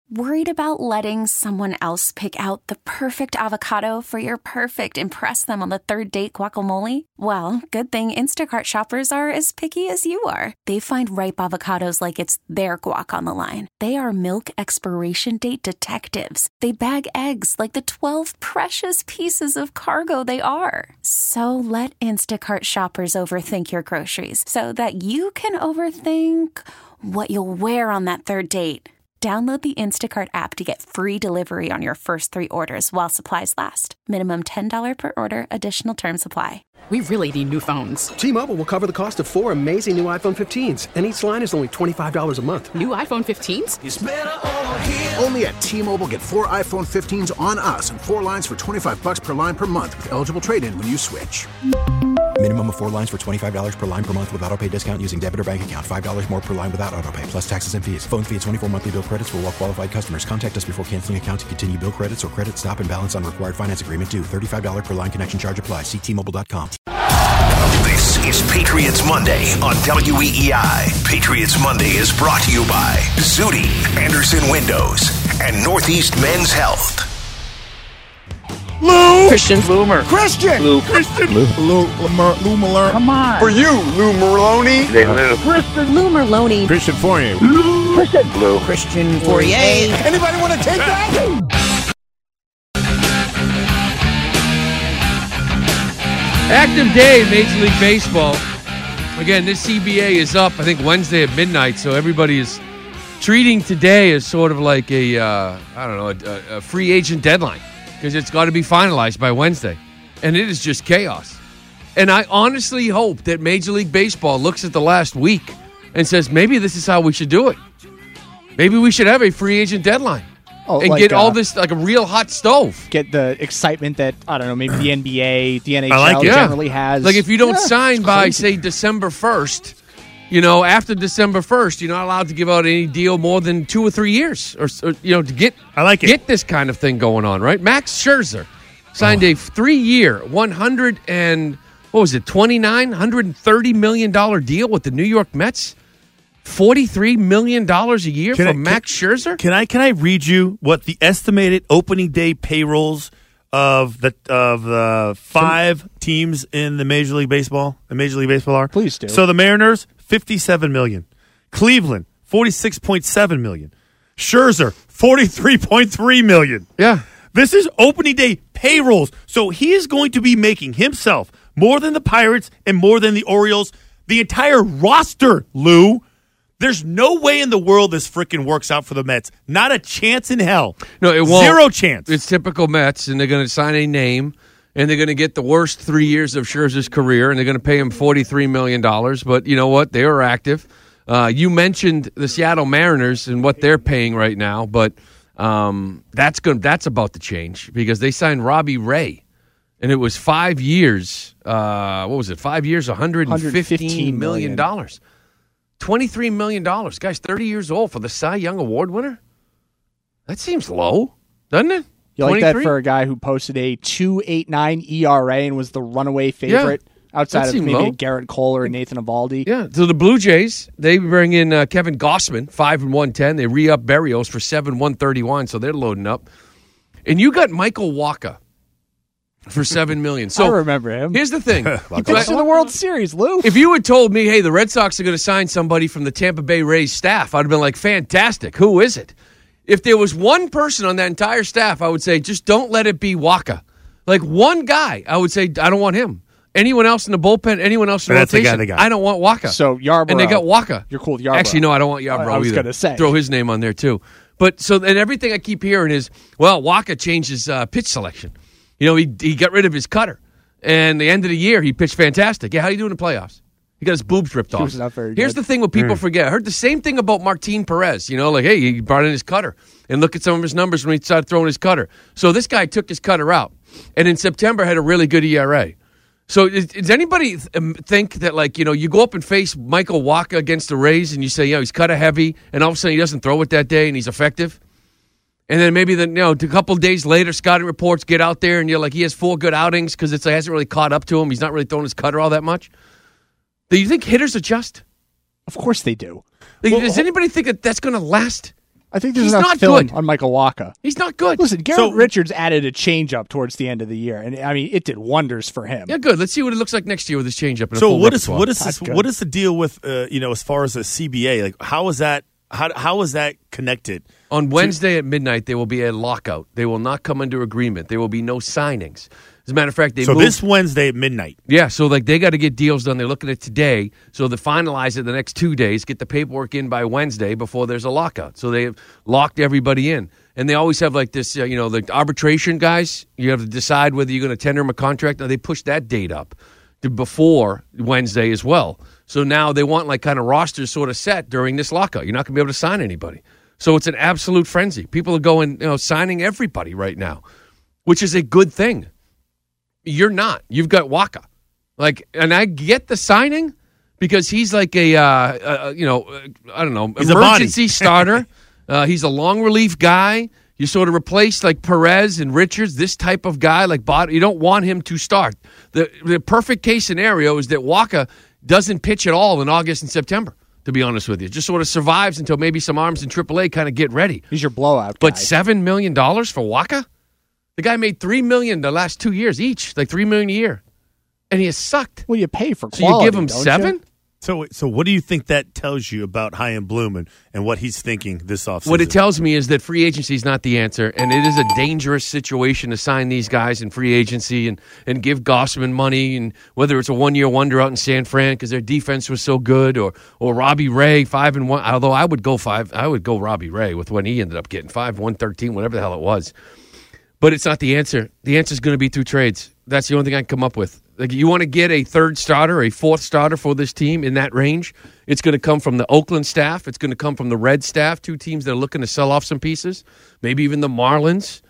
Worried about letting someone else pick out the perfect avocado for your perfect impress them on the third date guacamole? Well, good thing Instacart shoppers are as picky as you are. They find ripe avocados like it's their guac on the line. They are milk expiration date detectives. They bag eggs like the 12 precious pieces of cargo they are. So let Instacart shoppers overthink your groceries so that you can overthink what you'll wear on that third date. Download the Instacart app to get free delivery on your first 3 orders while supplies last. Minimum $10 per order. Additional terms apply. We really need new phones. T-Mobile will cover the cost of 4 amazing new iPhone 15s, and each line is only $25 a month. New iPhone 15s? It's better over here. Only at T-Mobile, get 4 iPhone 15s on us and 4 lines for $25 per line per month with eligible trade-in when you switch. Minimum of 4 lines for $25 per line per month with autopay discount using debit or bank account. $5 more per line without autopay, plus taxes and fees. Phone fee at 24 monthly bill credits for well-qualified customers. Contact us before canceling account to continue bill credits or credit stop and balance on required finance agreement due. $35 per line connection charge applies. See T-Mobile.com. This is Patriots Monday on WEEI. Patriots Monday is brought to you by Zudi, Anderson Windows, and Northeast Men's Health. Lou! Christian. Loomer. Christian! Lou. Christian. Lou Malone. Come on. For you, Lou Merlone. Hey, Lou. Christian. Lou Merlone. Christian Fournier. Lou. Christian. Lou. Christian Fourier. Anybody want to take that? Active day in Major League Baseball. Again, this CBA is up, I think, Wednesday at midnight, so everybody is treating today as sort of like a free agent deadline because it's got to be finalized by Wednesday. And it is just chaos. And I honestly hope that Major League Baseball looks at the last week and says, maybe this is how we should do it. Maybe we should have a free agent deadline. And like, get all this like a real hot stove. Get the excitement that, I don't know, maybe the NBA, the NHL generally has. Like if you don't sign by, say, December 1st, after December 1st, you're not allowed to give out any deal more than 2 or 3 years or to get get this kind of thing going on, right? Max Scherzer signed a 3-year, $130 million deal with the New York Mets. $43 million a year from Max Scherzer? Can I read you what the estimated opening day payrolls of the 5 teams in the Major League Baseball are? Please do. So the Mariners, $57 million. Cleveland, $46.7 million. Scherzer, $43.3 million. Yeah. This is opening day payrolls. So he is going to be making himself more than the Pirates and more than the Orioles. The entire roster, Lou. There's no way in the world this freaking works out for the Mets. Not a chance in hell. No, it won't. 0 chance. It's typical Mets, and they're going to sign a name, and they're going to get the worst 3 years of Scherzer's career, and they're going to pay him $43 million. But you know what? They are active. You mentioned the Seattle Mariners and what they're paying right now, but that's about to change because they signed Robbie Ray, and it was 5 years. What was it? 5 years, $115 million. $23 million. Guy's 30 years old for the Cy Young Award winner? That seems low, doesn't it? You like that for a guy who posted a 2.89 ERA and was the runaway favorite outside of maybe Garrett Cole or Nathan Eovaldi? Yeah. So the Blue Jays, they bring in Kevin Gossman, 5-110. They re-up Berrios for 7-131, so they're loading up. And you got Michael Wacha for $7 million. So I remember him. Here's the thing. He pitched in the World Series, Lou. If you had told me, hey, the Red Sox are going to sign somebody from the Tampa Bay Rays staff, I'd have been like, fantastic. Who is it? If there was one person on that entire staff, I would say, just don't let it be Wacha. Like one guy, I would say, I don't want him. Anyone else in the bullpen, anyone else in the rotation, the guy. I don't want Wacha. So Yarbrough. And they got Wacha. You're cool with Yarbrough. Actually, no, I don't want Yarbrough either. I was going to say. Throw his name on there, too. But so, and everything I keep hearing is, well, Wacha changed his pitch selection. He got rid of his cutter. And the end of the year, he pitched fantastic. Yeah, how you doing in the playoffs? He got his boobs ripped off. He was not very Here's good. the thing what people forget. I heard the same thing about Martin Perez. Hey, he brought in his cutter. And look at some of his numbers when he started throwing his cutter. So this guy took his cutter out. And in September had a really good ERA. So does anybody think that, you go up and face Michael Wacha against the Rays and you say, he's cutter heavy, and all of a sudden he doesn't throw it that day and he's effective? And then maybe a couple of days later, scouting reports get out there, and you're like, he has 4 good outings because it hasn't really caught up to him. He's not really throwing his cutter all that much. Do you think hitters adjust? Of course they do. Does anybody think that's going to last? I think there's He's enough not film good. on Michael Wacha. He's not good. Listen, Garrett Richards added a changeup towards the end of the year, and I mean, it did wonders for him. Yeah, good. Let's see what it looks like next year with his changeup. So what is the deal with as far as the CBA? Like, how is that connected? On Wednesday at midnight, there will be a lockout. They will not come under agreement. There will be no signings. As a matter of fact, this Wednesday at midnight. Yeah, so they got to get deals done. They're looking at today, so they finalize it the next 2 days, get the paperwork in by Wednesday before there's a lockout. So they've locked everybody in. And they always have like this, the arbitration guys. You have to decide whether you're going to tender them a contract. Now, they pushed that date up to before Wednesday as well. So now they want like kind of rosters sort of set during this lockout. You're not going to be able to sign anybody. So it's an absolute frenzy. People are going, signing everybody right now, which is a good thing. You're not. You've got Wacha. And I get the signing because he's like I don't know, he's emergency starter. He's a long relief guy. You sort of replace like Perez and Richards, this type of guy. You don't want him to start. The perfect case scenario is that Wacha doesn't pitch at all in August and September, to be honest with you. Just sort of survives until maybe some arms in AAA kind of get ready. He's your blowout guy. But $7 million for Wacha? The guy made $3 million the last 2 years each, like $3 million a year. And he has sucked. Well, you pay for quality, so you give him don't $7? you? So what do you think that tells you about Chaim Bloom and what he's thinking this offseason? What it tells me is that free agency is not the answer, and it is a dangerous situation to sign these guys in free agency and give Gossman money, and whether it's a one-year wonder out in San Fran because their defense was so good, or Robbie Ray 5-1. Although I would go Robbie Ray with what he ended up getting 5-113, whatever the hell it was. But it's not the answer. The answer is going to be through trades. That's the only thing I can come up with. Like, you want to get a third starter, a fourth starter for this team in that range, it's going to come from the Oakland staff. It's going to come from the Red staff, two teams that are looking to sell off some pieces, maybe even the Marlins.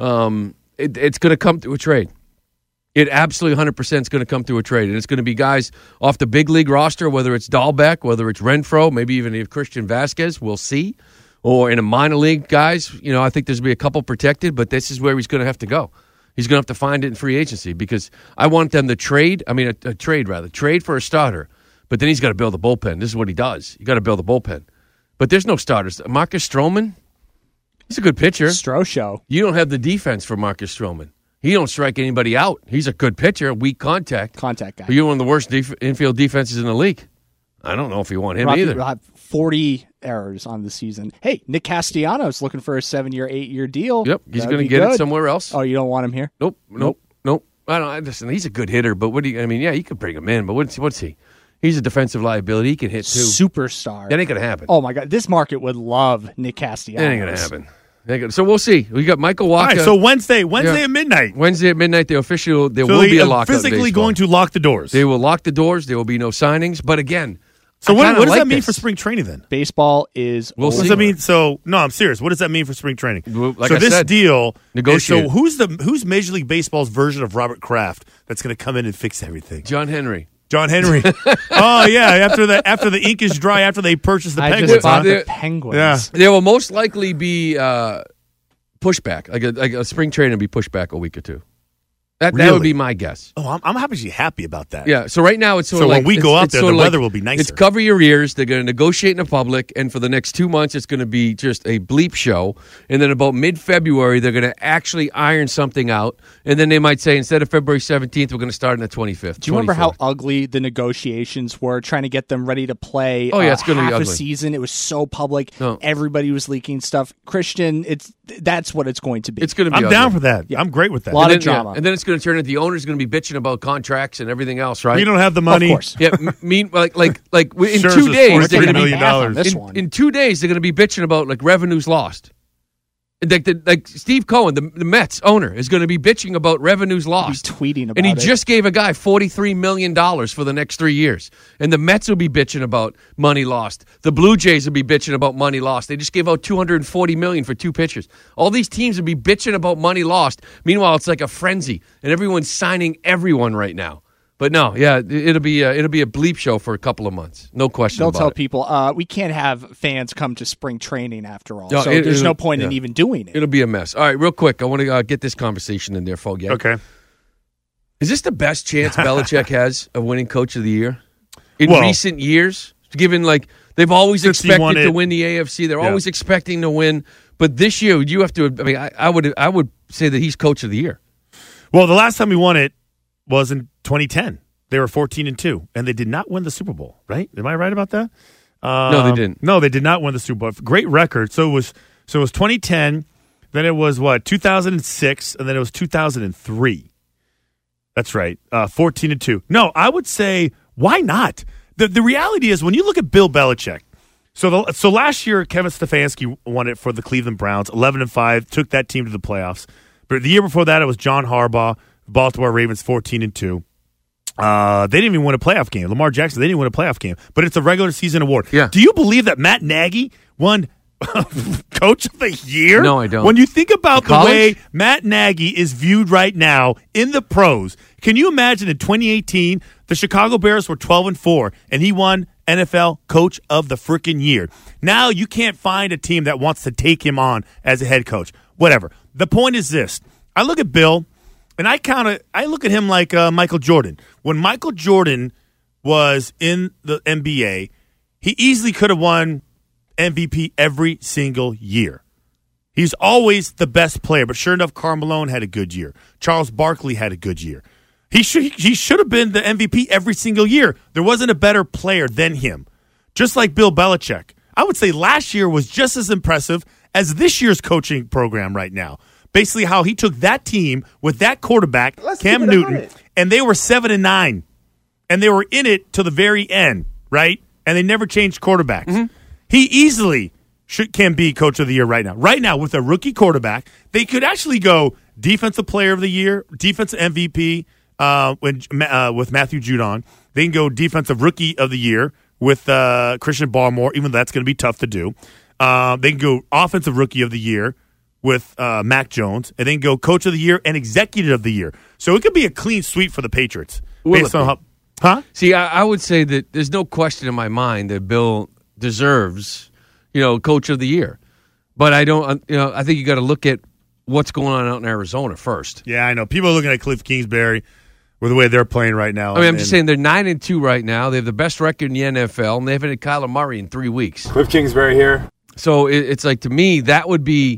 It's going to come through a trade. It absolutely 100% is going to come through a trade. And it's going to be guys off the big league roster, whether it's Dahlbeck, whether it's Renfroe, maybe even if Christian Vasquez, we'll see. Or in a minor league, guys, I think there's going to be a couple protected, but this is where he's going to have to go. He's going to have to find it in free agency because I want them to trade for a starter, but then he's got to build a bullpen. This is what he does. You got to build a bullpen. But there's no starters. Marcus Stroman, he's a good pitcher. Show. You don't have the defense for Marcus Stroman. He don't strike anybody out. He's a good pitcher, weak contact. Contact guy. But you're one of the worst infield defenses in the league. I don't know if you want him either. We'll have 40 errors on the season. Hey, Nick Castellanos looking for a 7-year, 8-year deal. Yep, he's going to get it somewhere else. Oh, you don't want him here? Nope. I don't. Listen, he's a good hitter, but what do you? I mean, yeah, you could bring him in, but what's he? He's a defensive liability. He can hit too. Superstar. That ain't going to happen. Oh my God, this market would love Nick Castellanos. That ain't going to happen. So we'll see. We got Michael Wacha. All right, so Wednesday at midnight. Wednesday at midnight, there will be a lockout. Physically going to lock the doors. They will lock the doors. There will be no signings. But again, so what does that mean for spring training then? Baseball is. We'll see. What does that mean? So no, I'm serious. What does that mean for spring training? Like so I this said, deal. Negotiate. So who's Major League Baseball's version of Robert Kraft that's going to come in and fix everything? John Henry. Oh yeah, after the ink is dry, after they purchase the Penguins. Just bought the Penguins. Yeah. There will most likely be pushback, like a spring training will be pushed back a week or two. That would be my guess. Oh, I'm actually happy about that. Yeah. So right now it's sort of like when we go out there, the weather will be nicer. It's cover your ears. They're going to negotiate in the public, and for the next 2 months, it's going to be just a bleep show. And then about mid-February, they're going to actually iron something out. And then they might say instead of February 17th, we're going to start on the 25th. Do you remember how ugly the negotiations were, trying to get them ready to play? Oh yeah, it's going to be half ugly. a season. It was so public. No. Everybody was leaking stuff. Christian, that's what it's going to be. It's going to be. I'm ugly. down for that. Yeah. I'm great with that. A lot of drama. And then it's going to turn into the owner's going to be bitching about contracts and everything else, right? We don't have the money. Of course. Yeah, in Scherzer's 2 days, $43 million. In 2 days, they're going to be bitching about like revenues lost. Like Steve Cohen, the Mets owner, is going to be bitching about revenues lost. He's tweeting about it. And he just gave a guy $43 million for the next 3 years. And the Mets will be bitching about money lost. The Blue Jays will be bitching about money lost. They just gave out $240 million for 2 pitchers. All these teams will be bitching about money lost. Meanwhile, it's like a frenzy, and everyone's signing everyone right now. But no, yeah, it'll be a bleep show for a couple of months. No question Don't about tell it. people we can't have fans come to spring training after all. No, so there's no point in even doing it. It'll be a mess. All right, real quick, I want to get this conversation in there, Foggy. Okay. Is this the best chance Belichick has of winning Coach of the Year in Well, recent years? Given like They've always Since he expected won to it. win the AFC. They're Yeah. always expecting to win. But this year, you have to. I mean, I would say that he's coach of the year. Well, the last time we won it was in 2010. They were 14-2, and they did not win the Super Bowl. Right? Am I right about that? No, they didn't. No, they did not win the Super Bowl. Great record. So it was 2010. Then it was 2006, and then it was 2003. That's right. 14-2. No, I would say why not? The reality is when you look at Bill Belichick. So last year Kevin Stefanski won it for the Cleveland Browns, 11-5, took that team to the playoffs. But the year before that it was John Harbaugh, Baltimore Ravens 14-2. They didn't even win a playoff game. Lamar Jackson, they didn't win a playoff game. But it's a regular season award. Yeah. Do you believe that Matt Nagy won Coach of the Year? No, I don't. When you think about the College? way Matt Nagy is viewed right now in the pros, can you imagine in 2018 the Chicago Bears were 12-4 and he won NFL Coach of the freaking Year? Now you can't find a team that wants to take him on as a head coach. Whatever. The point is this. I look at Bill and I look at him like Michael Jordan. When Michael Jordan was in the NBA, he easily could have won MVP every single year. He's always the best player, but sure enough, Karl Malone had a good year. Charles Barkley had a good year. He should have been the MVP every single year. There wasn't a better player than him. Just like Bill Belichick. I would say last year was just as impressive as this year's coaching program right now. Basically how he took that team with that quarterback, Cam Newton, and they were 7-9. And they were in it till the very end, right? And they never changed quarterbacks. Mm-hmm. He easily can be Coach of the Year right now. Right now, with a rookie quarterback, they could actually go Defensive Player of the Year, Defensive MVP with Matthew Judon. They can go Defensive Rookie of the Year with Christian Barmore, even though that's going to be tough to do. They can go Offensive Rookie of the Year with Mac Jones, and then go Coach of the Year and Executive of the Year. So it could be a clean sweep for the Patriots. Based on See, I would say that there's no question in my mind that Bill deserves, Coach of the Year. But I don't, I think you got to look at what's going on out in Arizona first. Yeah, I know. People are looking at Cliff Kingsbury with the way they're playing right now. I mean, I'm just saying they're 9-2 right now. They have the best record in the NFL, and they haven't had Kyler Murray in 3 weeks. Cliff Kingsbury here. So it's like, to me, that would be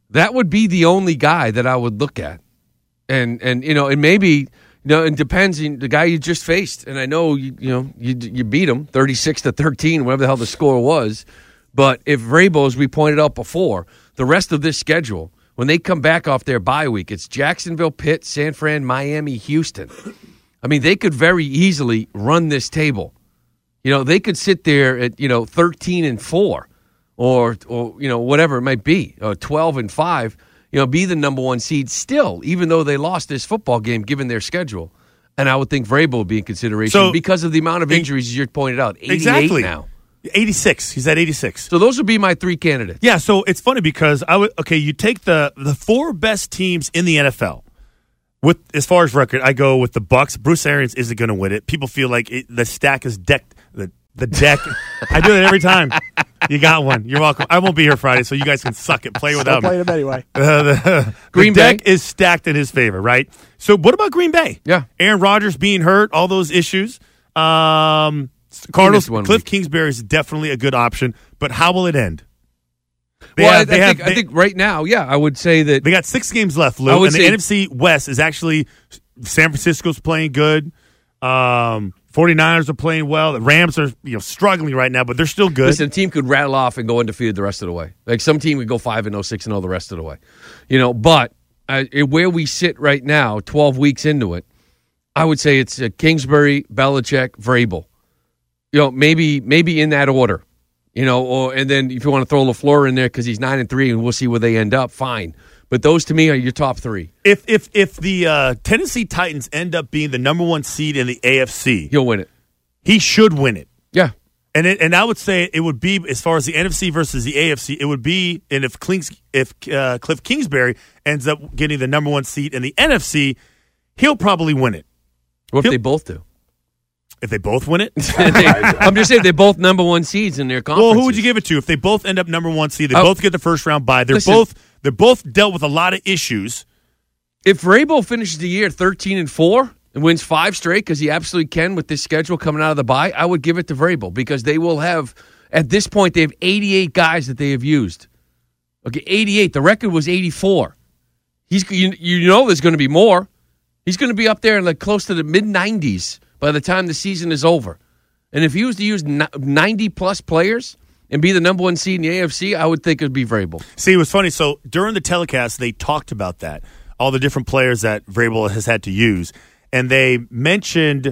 the only guy that I would look at. And and maybe, it depends on the guy you just faced. And I know, you beat him 36-13, whatever the hell the score was. But if Vrabel, as we pointed out before, the rest of this schedule, when they come back off their bye week, it's Jacksonville, Pitt, San Fran, Miami, Houston. I mean, they could very easily run this table. They could sit there at 13-4, or whatever it might be, or 12-5. Be the number one seed still, even though they lost this football game given their schedule. And I would think Vrabel would be in consideration because of the amount of injuries you pointed out. 88 now. 86. He's at 86. So those would be my three candidates. Yeah, so it's funny because you take the four best teams in the NFL. With as far as record, I go with the Bucs. Bruce Arians isn't going to win it. People feel like the stack is decked. The deck. I do it every time. You got one. You're welcome. I won't be here Friday, so you guys can suck it. Play without me. Play him anyway. Green the Bay deck is stacked in his favor, right? So what about Green Bay? Yeah. Aaron Rodgers being hurt, all those issues. Cardinals, Cliff Kingsbury is definitely a good option, but how will it end? I think right now, I would say that they got 6 games left, Lou, and the NFC West is actually San Francisco's playing good. 49ers are playing well. The Rams are struggling right now, but they're still good. Listen, a team could rattle off and go undefeated the rest of the way. Like some team would go 5-0, 6-0 the rest of the way. But where we sit right now, 12 weeks into it, I would say it's Kingsbury, Belichick, Vrabel. Maybe in that order. And then if you want to throw LaFleur in there because he's 9-3 and we'll see where they end up, fine. But those to me are your top 3. If the Tennessee Titans end up being the number 1 seed in the AFC, he'll win it. He should win it. Yeah. And I would say it would be, as far as the NFC versus the AFC, it would be, and if Cliff Kingsbury ends up getting the number 1 seed in the NFC, he'll probably win it. What if they both do? If they both win it? I'm just saying they're both number 1 seeds in their conferences. Well, who would you give it to? If they both end up number 1 seed, they both get the first round bye. They're both dealt with a lot of issues. If Vrabel finishes the year 13-4 and wins 5 straight, because he absolutely can with this schedule coming out of the bye, I would give it to Vrabel because they will have At this point, they have 88 guys that they have used. Okay, 88. The record was 84. You know there's going to be more. He's going to be up there in like close to the mid-90s by the time the season is over. And if he was to use 90-plus players and be the number one seed in the AFC, I would think it would be Vrabel. See, it was funny. So during the telecast, they talked about that, all the different players that Vrabel has had to use. And they mentioned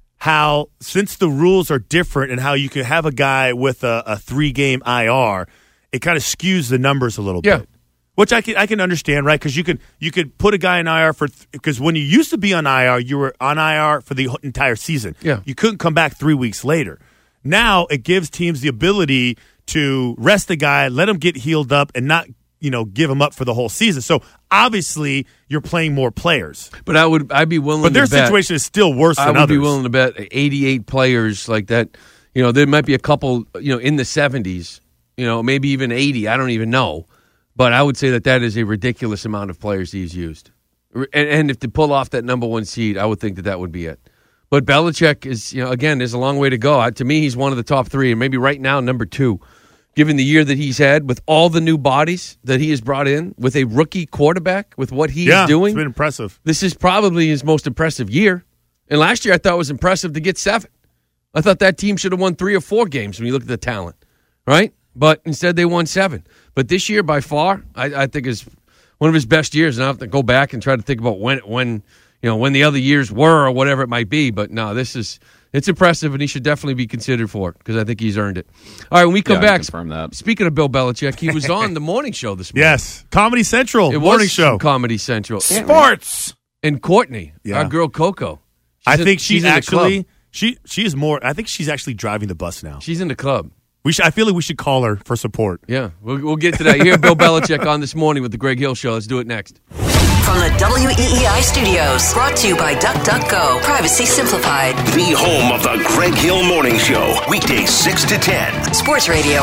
how since the rules are different and how you can have a guy with a 3-game IR, it kind of skews the numbers a little bit. Which I can understand, right? Because you could put a guy in IR because when you used to be on IR, you were on IR for the entire season. Yeah. You couldn't come back 3 weeks later. Now it gives teams the ability to rest the guy, let him get healed up, and not give him up for the whole season. So obviously you're playing more players. But I'd be willing. But their situation is still worse than others. I would be willing to bet 88 players like that. There might be a couple in the 70s. Maybe even 80. I don't even know. But I would say that is a ridiculous amount of players he's used. And if to pull off that number one seed, I would think that would be it. But Belichick is, again, there's a long way to go. To me, he's one of the top three, and maybe right now, number two, given the year that he's had, with all the new bodies that he has brought in, with a rookie quarterback, with what he's doing. It's been impressive. This is probably his most impressive year. And last year, I thought it was impressive to get 7. I thought that team should have won 3 or 4 games when you look at the talent, right? But instead, they won 7. But this year, by far, I think is one of his best years. And I have to go back and try to think about when the other years were or whatever it might be. But no, it's impressive, and he should definitely be considered for it because I think he's earned it. All right, when we come back, confirm that. Speaking of Bill Belichick, he was on the morning show this morning. Yes, Comedy Central. It morning was show. Comedy Central. Sports. And Courtney, our girl Coco. I think she's actually she is more. I think she's actually driving the bus now. She's in the club. I feel like we should call her for support. Yeah, we'll get to that. You hear Bill Belichick on This Morning with the Greg Hill Show. Let's do it next. From the WEEI studios, brought to you by DuckDuckGo. Privacy simplified. The home of the Greg Hill Morning Show. Weekdays 6 to 10. Sports Radio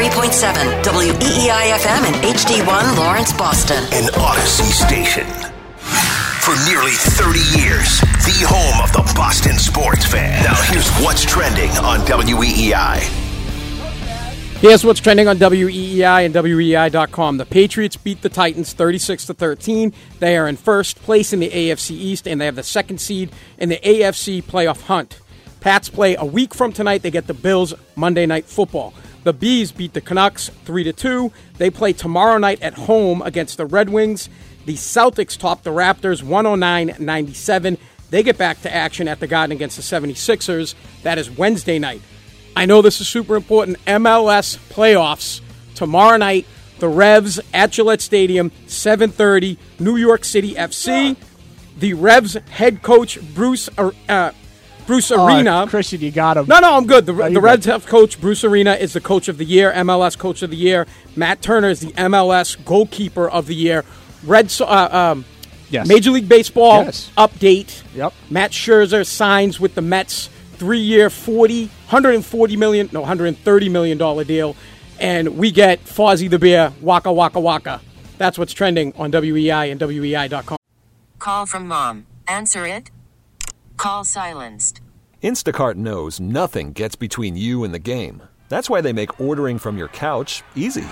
93.7. WEEI FM and HD1 Lawrence, Boston. An Odyssey station. For nearly 30 years, the home of the Boston sports fan. Now here's what's trending on WEEI. Here's what's trending on WEEI and WEEI.com. The Patriots beat the Titans 36-13. They are in first place in the AFC East, and they have the second seed in the AFC playoff hunt. Pats play a week from tonight. They get the Bills Monday Night Football. The Bees beat the Canucks 3-2. They play tomorrow night at home against the Red Wings. The Celtics top the Raptors 109-97. They get back to action at the Garden against the 76ers. That is Wednesday night. I know this is super important. MLS playoffs tomorrow night. The Revs at Gillette Stadium, 7:30. New York City FC. The Revs head coach Bruce Arena. Christian, you got him. No, I'm good. The Revs head coach Bruce Arena is the coach of the year, MLS coach of the year. Matt Turner is the MLS goalkeeper of the year. Yes. Major League Baseball update. Yep. Matt Scherzer signs with the Mets. 3-year, $130 million deal, and we get Fozzie the Bear, Waka Waka Waka. That's what's trending on WEI and WEI.com. Call from mom. Answer it. Call silenced. Instacart knows nothing gets between you and the game. That's why they make ordering from your couch easy.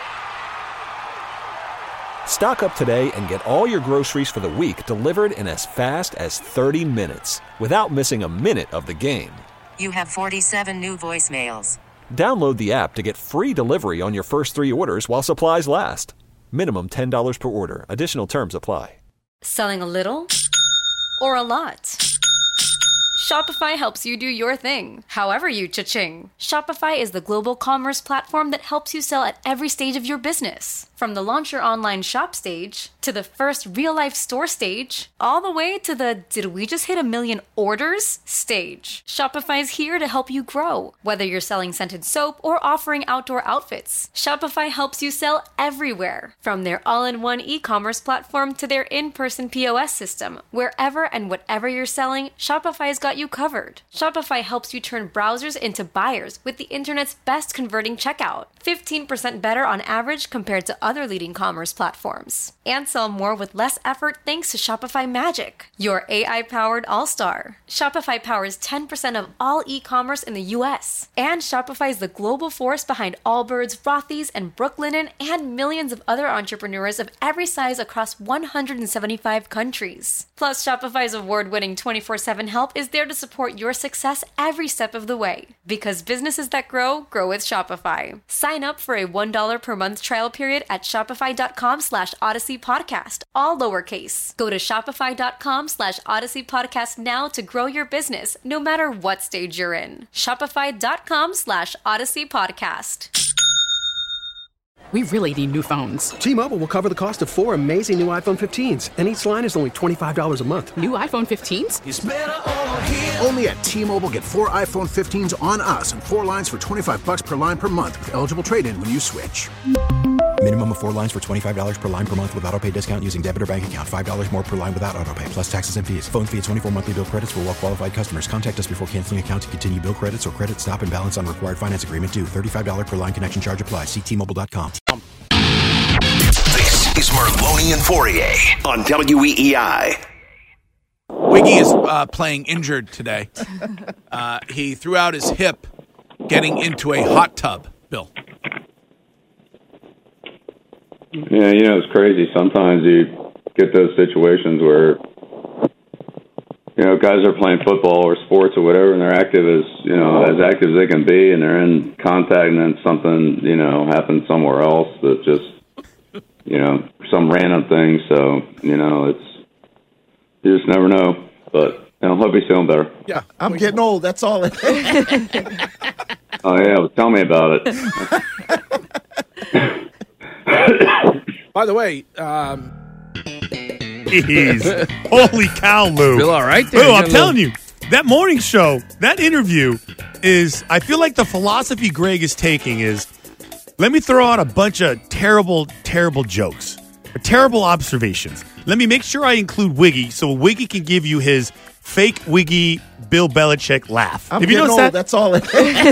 Stock up today and get all your groceries for the week delivered in as fast as 30 minutes without missing a minute of the game. You have 47 new voicemails. Download the app to get free delivery on your first 3 orders while supplies last. Minimum $10 per order. Additional terms apply. Selling a little or a lot? Shopify helps you do your thing, however you cha-ching. Shopify is the global commerce platform that helps you sell at every stage of your business. From the launch your online shop stage, to the first real-life store stage, all the way to the did we just hit 1 million orders stage. Shopify's here to help you grow. Whether you're selling scented soap or offering outdoor outfits, Shopify helps you sell everywhere. From their all-in-one e-commerce platform to their in-person POS system. Wherever and whatever you're selling, Shopify's got you covered. Shopify helps you turn browsers into buyers with the internet's best converting checkout. 15% better on average compared to other leading commerce platforms. And sell more with less effort thanks to Shopify Magic, your AI-powered all-star. Shopify powers 10% of all e-commerce in the U.S. And Shopify is the global force behind Allbirds, Rothy's, and Brooklinen, and millions of other entrepreneurs of every size across 175 countries. Plus, Shopify's award-winning 24/7 help is there to support your success every step of the way. Because businesses that grow with Shopify. Sign up for a $1 per month trial period at shopify.com/Odyssey Podcast, all lowercase. Go to shopify.com/Odyssey Podcast now to grow your business, no matter what stage you're in. Shopify.com/Odyssey Podcast. We really need new phones. T-Mobile will cover the cost of 4 amazing new iPhone 15s, and each line is only $25 a month. New iPhone 15s? It's better over here. Only at T-Mobile, get 4 iPhone 15s on us and 4 lines for $25 per line per month with eligible trade-in when you switch. Minimum of 4 lines for $25 per line per month with autopay discount using debit or bank account. $5 more per line without autopay, plus taxes and fees. Phone fee at 24 monthly bill credits for well-qualified customers. Contact us before canceling account to continue bill credits or credit stop and balance on required finance agreement due. $35 per line connection charge applies. See T-Mobile.com. This is Merloni and Fourier on WEEI. Wiggy is playing injured today. He threw out his hip getting into a hot tub, Bill. Yeah, it's crazy. Sometimes you get those situations where, guys are playing football or sports or whatever, and they're active as active as they can be, and they're in contact, and then something, happens somewhere else that just, some random thing. So, you just never know. But I hope he's feeling better. Yeah, I'm getting old. That's all. Oh, yeah, well, tell me about it. By the way, holy cow, Lou. Feel all right there? Lou, I'm telling you, that morning show, that interview is, I feel like the philosophy Greg is taking is, let me throw out a bunch of terrible, terrible jokes, or terrible observations. Let me make sure I include Wiggy so Wiggy can give you his fake Wiggy Bill Belichick laugh. I'm Have you getting noticed old. that? That's all.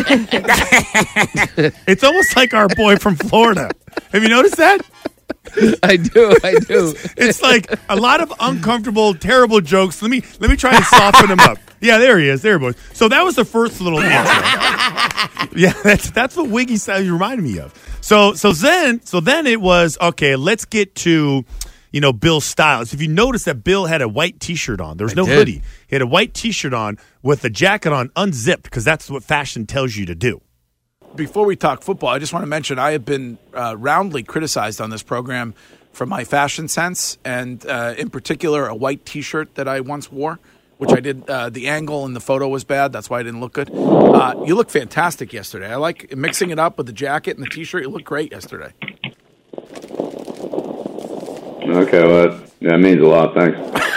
It's almost like our boy from Florida. Have you noticed that? I do. It's like a lot of uncomfortable, terrible jokes. Let me try and soften them up. Yeah, there he is. There he was. So that was the first little intro. Yeah, that's what Wiggy sound you reminded me of. So then it was okay. Let's get to Bill's styles. If you notice that Bill had a white T-shirt on, there was no hoodie. He had a white T-shirt on with the jacket on unzipped because that's what fashion tells you to do. before we talk football, I just want to mention I have been roundly criticized on this program for my fashion sense, and in particular, a white T-shirt that I once wore, which I did. The angle in the photo was bad. That's why I didn't look good. You look fantastic yesterday. I like mixing it up with the jacket and the T-shirt. You look great yesterday. Okay, well, that means a lot. Thanks.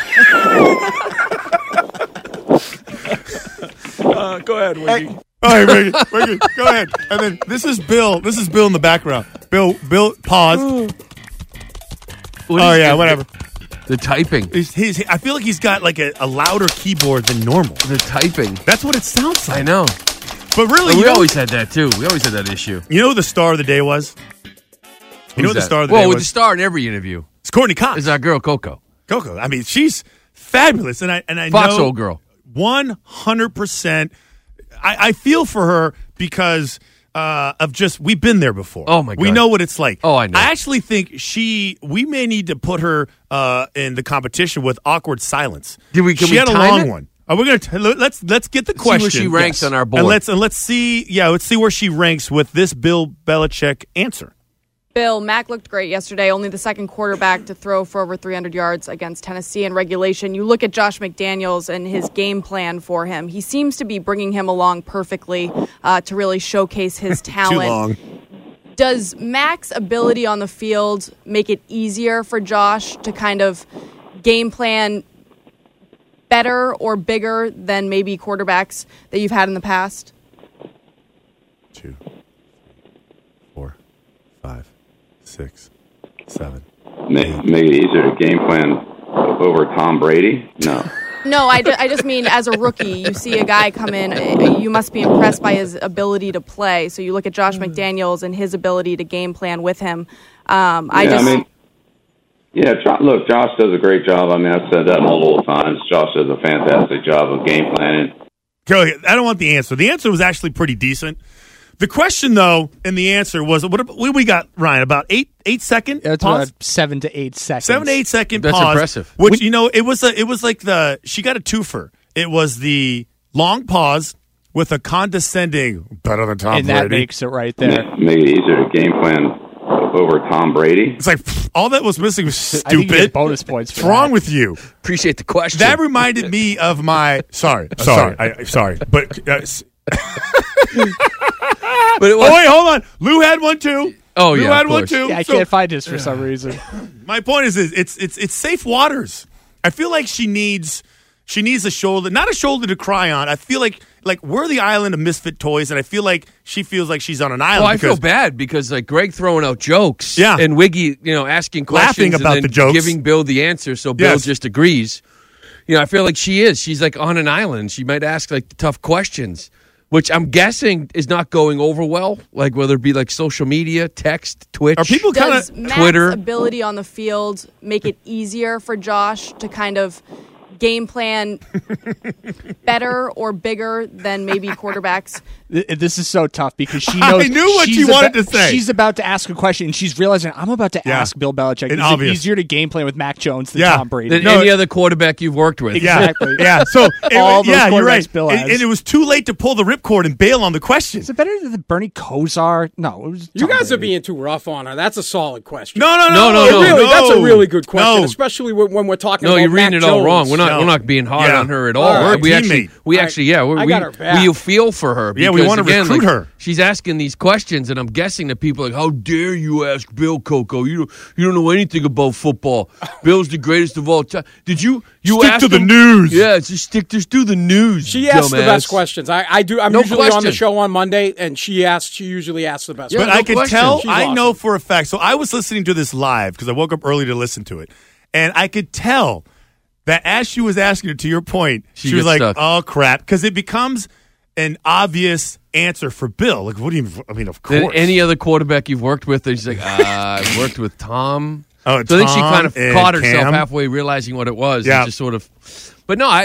Go ahead, Wiggy. All right, Wiggy, go ahead. And then this is Bill. This is Bill in the background. Bill, pause. Whatever. The typing. I feel like he's got like a louder keyboard than normal. The typing. That's what it sounds like. I know. But really, we always had that too. We always had that issue. You know who the star of the day was? You know what the star of the day was? Well, the star in every interview. It's Courtney Cox. It's our girl Coco. Coco. I mean, she's fabulous, and I Foxhole girl. 100%. I feel for her because of just we've been there before. Oh my God, we know what it's like. Oh, I know. I actually think we may need to put her in the competition with Awkward Silence. She had a long one. We're gonna let's get the question. See where she ranks on our board, and let's see. Yeah, let's see where she ranks with this Bill Belichick answer. Bill, Mac looked great yesterday, only the second quarterback to throw for over 300 yards against Tennessee in regulation. You look at Josh McDaniels and his game plan for him. He seems to be bringing him along perfectly to really showcase his talent. Too long. Does Mac's ability on the field make it easier for Josh to kind of game plan better or bigger than maybe quarterbacks that you've had in the past? 2, 4, 5, 6, 7. Make it easier to game plan over Tom Brady? No. No, I just mean as a rookie, you see a guy come in, you must be impressed by his ability to play. So you look at Josh McDaniels and his ability to game plan with him. Yeah, look, Josh does a great job. I mean, I've said that multiple times. Josh does a fantastic job of game planning. I don't want the answer. The answer was actually pretty decent. The question, though, and the answer was, what we got, Ryan, about 8 second It's pause? about 7 to 8 seconds. 7 to 8 second That's pause. impressive. Which, it was like she got a twofer. It was the long pause with a condescending, better than Tom and Brady. that makes it right there. Make it easier to game plan over Tom Brady. It's like, all that was missing was stupid. I think you get bonus points for What's wrong that. with you? Appreciate the question. That reminded me of my. Sorry. But wait, hold on. Lou had one too. Oh, Lou yeah, had of one course. too. Yeah, I can't find this for some reason. My point is, it's safe waters. I feel like she needs a shoulder, not a shoulder to cry on. I feel like we're the island of misfit toys, and I feel like she feels like she's on an island. Well, I feel bad because like Greg throwing out jokes, Yeah. and Wiggy, asking questions, Laughing about and then the jokes. giving Bill the answer, so Bill Yes. just agrees. I feel like she's like on an island. She might ask like the tough questions, which I'm guessing is not going over well. Like whether it be like social media, text, Twitch, Are people kind Does of Matt's Twitter? ability on the field make it easier for Josh to kind of game plan better or bigger than maybe quarterbacks? This is so tough because she knows. I knew what she's she wanted to say. She's about to ask a question, and she's realizing I'm about to Yeah. ask Bill Belichick. And Is obvious. it easier to game plan with Mac Jones than Yeah. Tom Brady? than any other quarterback you've worked with. Exactly. Yeah. So All those you're quarterbacks right. Bill has. And it was too late to pull the ripcord and bail on the question. Is it better than Bernie Kosar? No, it was You Tom guys are Brady. being too rough on her. That's a solid question. No. That's a really good question, No. especially when we're talking. No, about you're reading Mac it all Jones. wrong. We're No. not being hard Yeah. on her at all. All right. We Teammate. actually, I got her back. we feel for her. Yeah, we because, wanna again, recruit like, her. She's asking these questions, and I'm guessing that people are like, how dare you ask Bill, Coco? You don't know anything about football. Bill's the greatest of all time. Did you Stick asked to the him? news. Yeah, just do the news. She asks the dumbass. best questions. I do. I'm No usually on the question. show on Monday, and she usually asks the best. Yeah, But questions. I can question. tell, She's I know awesome. for a fact. So I was listening to this live because I woke up early to listen to it. And I could tell that as she was asking it, to your point, She she was gets like, stuck. oh, crap. Because it becomes an obvious answer for Bill. Like, what do you, I mean, of Than course. any other quarterback you've worked with, she's like, I've worked with Tom. Oh, So I think she Tom kind of and caught herself Cam. halfway realizing what it was. Yeah. And just sort of. But no,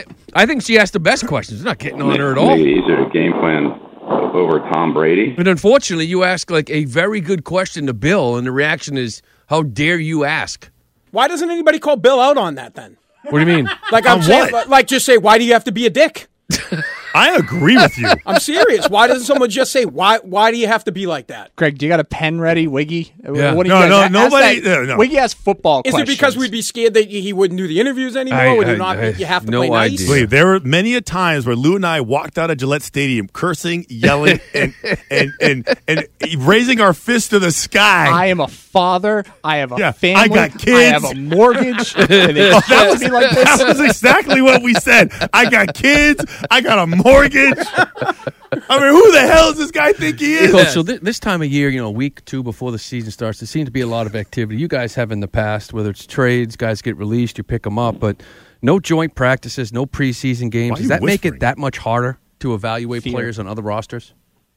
I think she asked the best questions. It's not getting on her at all. Make it easier to game plan over Tom Brady. But unfortunately, you ask like a very good question to Bill, and the reaction is, how dare you ask? Why doesn't anybody call Bill out on that then? What do you mean? Like I'm On saying, what? like just say, why do you have to be a dick? I agree with you. I'm serious. Why doesn't someone just say, why do you have to be like that? Greg, do you got a pen ready, Wiggy? Yeah. What do you No, guys no, ask nobody- that- no. Wiggy has football Is questions. it because we'd be scared that he wouldn't do the interviews anymore? Would you have to no play nice? idea. Believe, there were many a times where Lou and I walked out of Gillette Stadium cursing, yelling, and raising our fist to the sky. I am a father. I have a Yeah, family. I got kids. I have a mortgage. And they Oh, that was me like this. That was exactly what we said. I got kids. I got a mortgage. I mean, who the hell does this guy think he is? Coach, so this time of year, a week, two before the season starts, there seems to be a lot of activity. You guys have in the past, whether it's trades, guys get released, you pick them up, but no joint practices, no preseason games. Why are Does you that make whispering? it that much harder to evaluate Fear. players on other rosters?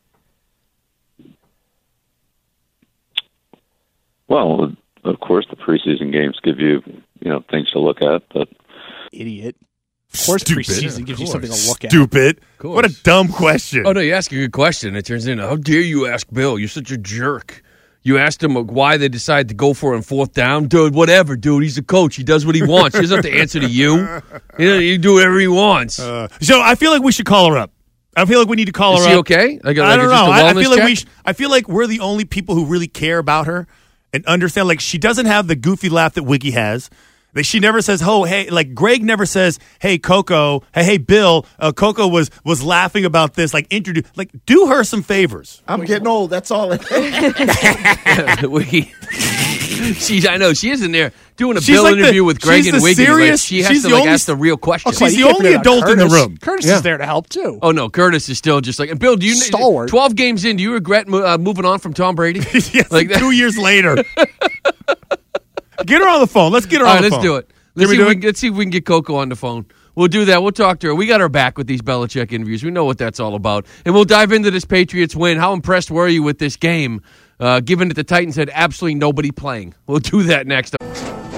Well, of course, the preseason games give you, things to look at, but Idiot. Of course, preseason gives you something to look at. Stupid. What a dumb question. Oh no, you ask a good question. It turns into, how dare you ask Bill? You're such a jerk. You asked him why they decided to go for it on fourth down. Dude, whatever, dude. He's a coach. He does what he wants. He doesn't have to answer to you. You do whatever he wants. So I feel like we should call her up. I feel like we need to call Is her she up. okay? I don't know. I I feel like I feel like we're the only people who really care about her and understand. Like, she doesn't have the goofy laugh that Wiggy has. Like, she never says, "Oh, hey," like Greg never says, "Hey, Coco, hey, Bill." Coco was laughing about this. Like, do her some favors. I'm getting old. That's all. Wiggy. I know she is in there doing a She's Bill like the- interview with Greg she's and the Wiggy. serious- She has she's to the only- ask the real question. She's the only adult in the room. Curtis Yeah. is there to help too. Oh no, Curtis is still just like. And Bill, do you Stalwart. 12 games in? Do you regret moving on from Tom Brady? Yes, Like that? 2 years later. Get her on the phone. Let's get her All on right, the let's phone. do it. Let's we see, do if it? let's see if we can get Coco on the phone. We'll do that. We'll talk to her. We got her back with these Belichick interviews. We know what that's all about. And we'll dive into this Patriots win. How impressed were you with this game, given that the Titans had absolutely nobody playing? We'll do that next.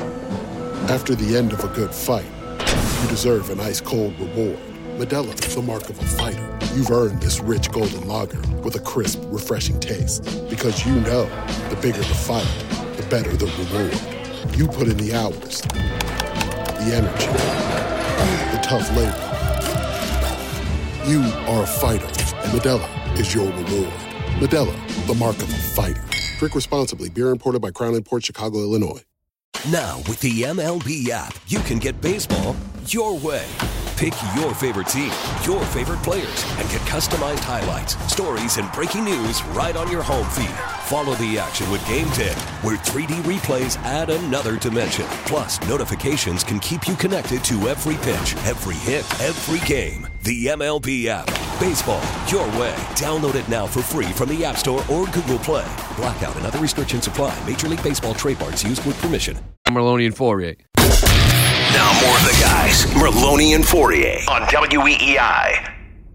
After the end of a good fight, you deserve an ice-cold reward. Modelo is the mark of a fighter. You've earned this rich golden lager with a crisp, refreshing taste. Because you know, the bigger the fight, the better the reward. You put in the hours, the energy, the tough labor. You are a fighter, and Modelo is your reward. Modelo, the mark of a fighter. Drink responsibly. Beer imported by Crown Imports, Chicago, Illinois. Now, with the MLB app, you can get baseball your way. Pick your favorite team, your favorite players, and get customized highlights, stories, and breaking news right on your home feed. Follow the action with Game 10, where 3D replays add another dimension. Plus, notifications can keep you connected to every pitch, every hit, every game. The MLB app. Baseball your way. Download it now for free from the App Store or Google Play. Blackout and other restrictions apply. Major League Baseball trademarks used with permission. Merlone and Fauria. Now more of the guys, Merlone and Fauria on WEEI.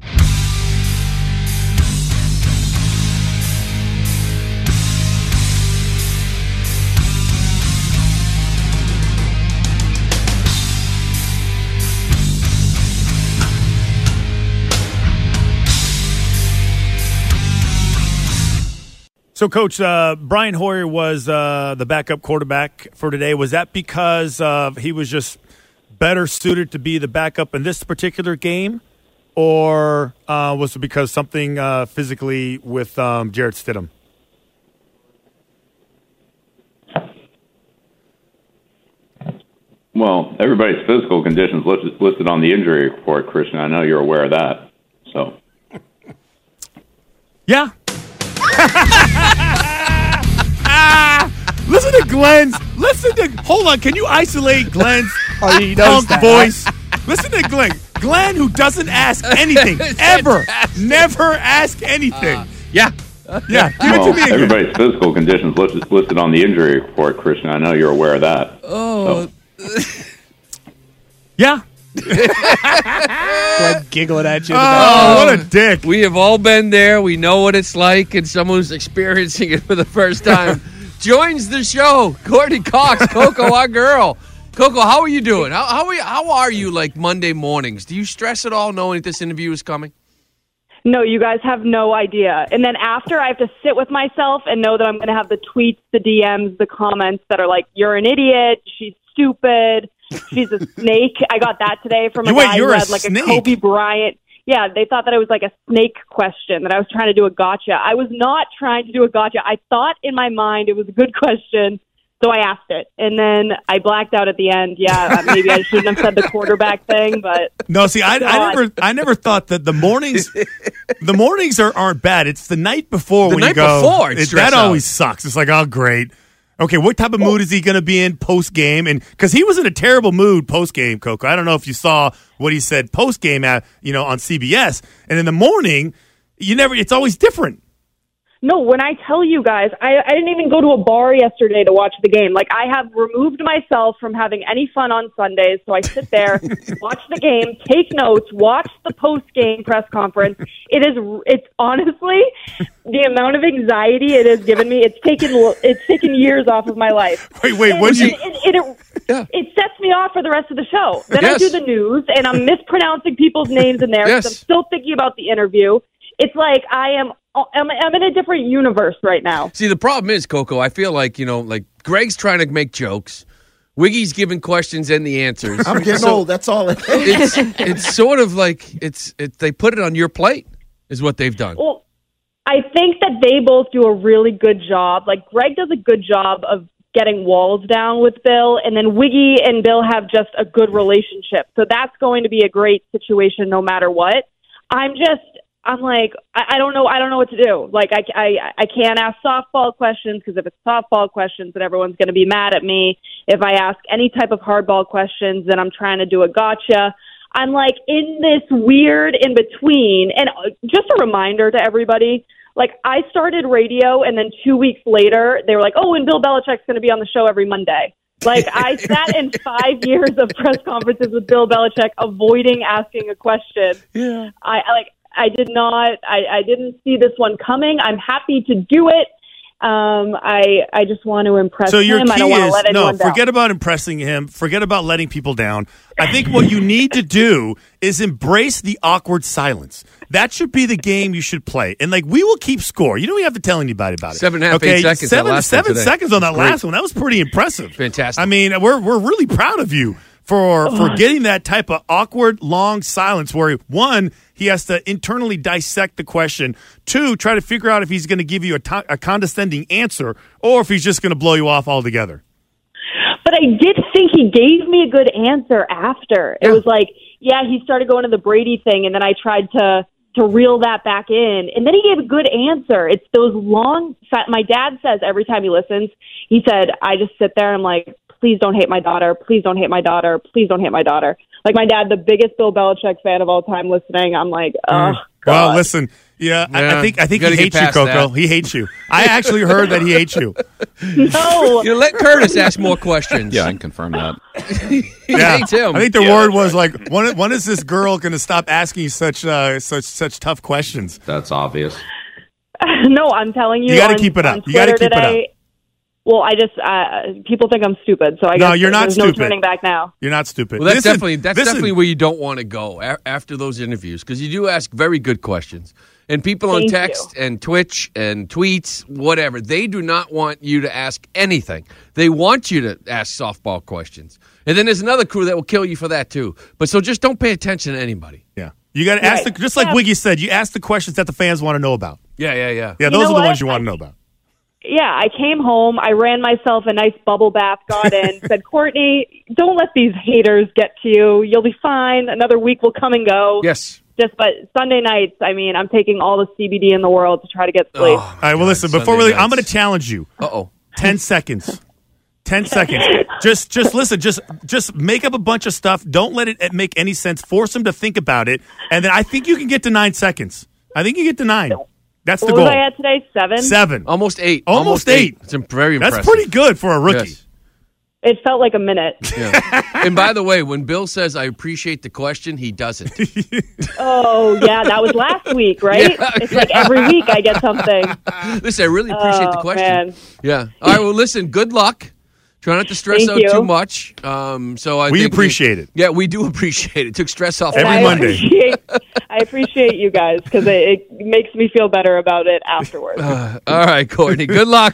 So, Coach, Brian Hoyer was the backup quarterback for today. Was that because he was just better suited to be the backup in this particular game? Or was it because something physically with Jarrett Stidham? Well, everybody's physical conditions listed on the injury report, Christian. I know you're aware of that. So, yeah. Listen to Glenn's. Hold on. Can you isolate Glenn's punk voice? Listen to Glenn. Glenn, who doesn't ask anything ever, never ask anything. Yeah. Yeah. Give it to me again. Everybody's physical conditions listed on the injury report, Christian. I know you're aware of that. Oh. Yeah. Glenn giggling at you. Oh, what a dick. We have all been there. We know what it's like, and someone who's experiencing it for the first time joins the show. Courtney Cox, Coco, our girl. Coco, how are you doing? How are you like Monday mornings? Do you stress at all knowing that this interview is coming? No, you guys have no idea. And then after, I have to sit with myself and know that I'm going to have the tweets, the DMs, the comments that are like, you're an idiot, she's stupid, she's a snake. I got that today from a guy who had like a Kobe Bryant. Yeah, they thought that it was like a snake question, that I was trying to do a gotcha. I was not trying to do a gotcha. I thought in my mind it was a good question, so I asked it. And then I blacked out at the end. Yeah, maybe I shouldn't have said the quarterback thing, but... No, see, I never thought that the mornings aren't bad. It's the night before when you go... That always sucks. It's like, oh, great. Okay, what type of mood is he going to be in post-game? And because he was in a terrible mood post-game, Coco. I don't know if you saw what he said post-game on CBS. And in the morning, it's always different. No, when I tell you guys, I didn't even go to a bar yesterday to watch the game. Like, I have removed myself from having any fun on Sundays, so I sit there, watch the game, take notes, watch the post-game press conference. It's honestly, the amount of anxiety it has given me, it's taken years off of my life. It sets me off for the rest of the show. Then I do the news, and I'm mispronouncing people's names in there because I'm still thinking about the interview. It's like I'm in a different universe right now. See, the problem is, Coco, I feel like, like Greg's trying to make jokes. Wiggy's giving questions and the answers. I'm getting old. That's all it is. It's sort of like they put it on your plate is what they've done. Well, I think that they both do a really good job. Like, Greg does a good job of getting walls down with Bill, and then Wiggy and Bill have just a good relationship. So that's going to be a great situation no matter what. I'm like, I don't know what to do. Like, I can't ask softball questions because if it's softball questions, then everyone's going to be mad at me. If I ask any type of hardball questions, then I'm trying to do a gotcha. I'm like in this weird in between. And just a reminder to everybody, like, I started radio, and then 2 weeks later, they were like, oh, and Bill Belichick's going to be on the show every Monday. Like, I sat in 5 years of press conferences with Bill Belichick, avoiding asking a question. Yeah. I didn't see this one coming. I'm happy to do it. I just want to impress so your him. key I don't want to let anyone down. Forget about impressing him. Forget about letting people down. I think what you need to do is embrace the awkward silence. That should be the game you should play. And, we will keep score. You don't even have to tell anybody about it. 7.5, 8 seconds. Seven seconds on that Great. last one. That was pretty impressive. Fantastic. I mean, we're really proud of you for getting that type of awkward, long silence where, one, he has to internally dissect the question. Two, try to figure out if he's going to give you a condescending answer or if he's just going to blow you off altogether. But I did think he gave me a good answer after. It was he started going to the Brady thing, and then I tried to reel that back in. And then he gave a good answer. It's those long – my dad says every time he listens, he said, I just sit there and I'm like, please don't hate my daughter. Please don't hate my daughter. Please don't hate my daughter. Like my dad, the biggest Bill Belichick fan of all time listening, I'm like, oh, God. Well, listen, I think he hates you, Coco. That. He hates you. I actually heard that he hates you. No. Let Curtis ask more questions. Yeah, I can confirm that. He hates him. I think the word was when is this girl going to stop asking you such tough questions? That's obvious. No, I'm telling you. You got to keep it up. You got to keep it up. Well, I just people think I'm stupid, so I guess you're not there's stupid. no turning back now. You're not stupid. Well, that's definitely where you don't want to go after those interviews because you do ask very good questions. And people on text and Twitch and tweets, whatever, they do not want you to ask anything. They want you to ask softball questions. And then there's another crew that will kill you for that too. But so just don't pay attention to anybody. Yeah. You got to ask just like Wiggy said, you ask the questions that the fans want to know about. Yeah. Yeah, those are the ones you want to know about. Yeah, I came home, I ran myself a nice bubble bath, got in, said, Courtney, don't let these haters get to you. You'll be fine. Another week will come and go. Yes. But Sunday nights, I'm taking all the CBD in the world to try to get sleep. All right, well, listen, I'm going to challenge you. 10 seconds. 10 seconds. Just listen. Just make up a bunch of stuff. Don't let it make any sense. Force him to think about it. And then I think you can get to 9 seconds. I think you get to 9. That's the goal. What was I at today? 7? 7. Almost 8. Almost 8. It's very impressive. That's pretty good for a rookie. Yes. It felt like a minute. Yeah. And by the way, when Bill says, I appreciate the question, he doesn't. Oh, yeah, that was last week, right? Yeah. It's like every week I get something. Listen, I really appreciate the question. Man. Yeah. All right, well, listen, good luck. Try not to stress Thank out you. too much. We appreciate it. Yeah, we do appreciate it. Took stress off every Monday. I appreciate you guys because it makes me feel better about it afterwards. All right, Courtney. Good luck.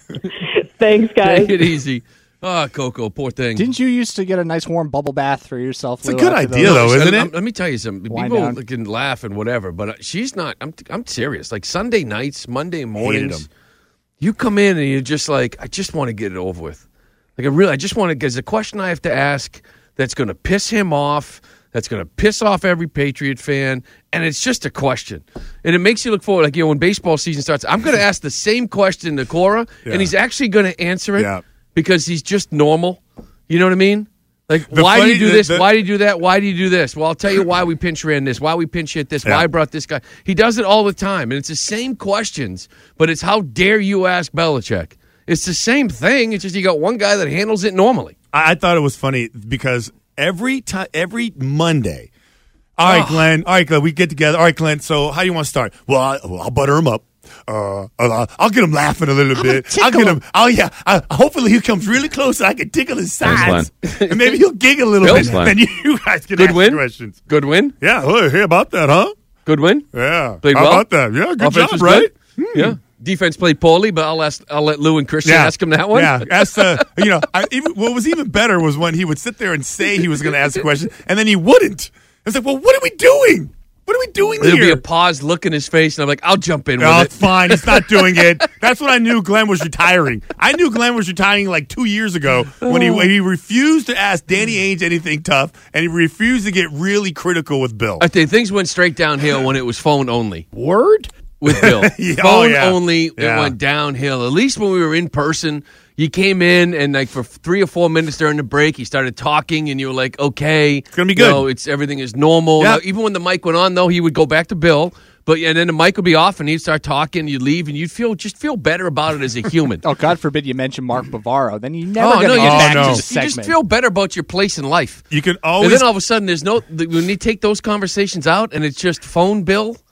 Thanks, guys. Take it easy. Oh, Coco, poor thing. Didn't you used to get a nice warm bubble bath for yourself? It's a good idea, though, isn't it? Let me tell you something. Wind People down. can laugh and whatever, but she's not. I'm serious. Like Sunday nights, Monday mornings, you come in and you're just like, I just want to get it over with. Like I just want to, because the question I have to ask that's going to piss him off, that's going to piss off every Patriot fan, and it's just a question. And it makes you look forward. Like, when baseball season starts, I'm going to ask the same question to Cora, and he's actually going to answer it because he's just normal. You know what I mean? Like, why do you do this? Why do you do that? Why do you do this? Well, I'll tell you why we pinch ran this, why we pinch hit this, why I brought this guy. He does it all the time, and it's the same questions, but it's how dare you ask Belichick. It's the same thing. It's just you got one guy that handles it normally. I thought it was funny because every Monday, all right, Glenn, we get together. All right, Glenn, so how do you want to start? Well, I'll butter him up. I'll get him laughing a little bit. I'll get him. Hopefully he comes really close and I can tickle his sides. And maybe he'll giggle a little bit. Then you guys can ask questions. Good win? Yeah. Oh, hey, about that, huh? Good win? Yeah. Played how well? about that? Yeah, good Offense job, was right? Good? Yeah. Defense played poorly, but I'll let Lou and Christian ask him that one. Yeah, what was even better was when he would sit there and say he was going to ask a question, and then he wouldn't. I was like, well, what are we doing? What are we doing here? There'll be a pause, look in his face, and I'm like, I'll jump in with it. It's fine. He's not doing it. That's when I knew Glenn was retiring. I knew Glenn was retiring like 2 years ago when he refused to ask Danny Ainge anything tough, and he refused to get really critical with Bill. I think things went straight downhill when it was phone only. Word? With Bill. Phone only, it went downhill. At least when we were in person, you came in and like for 3 or 4 minutes during the break, he started talking and you were like, okay. It's going to be good. Everything is normal. Yeah. Now, even when the mic went on, though, he would go back to Bill. And then the mic would be off and he'd start talking, you'd leave, and you'd feel better about it as a human. Oh, God forbid you mention Mark Bavaro. Then you never get back to the segment. You just feel better about your place in life. You can always. And then all of a sudden, when you take those conversations out and it's just phone Bill,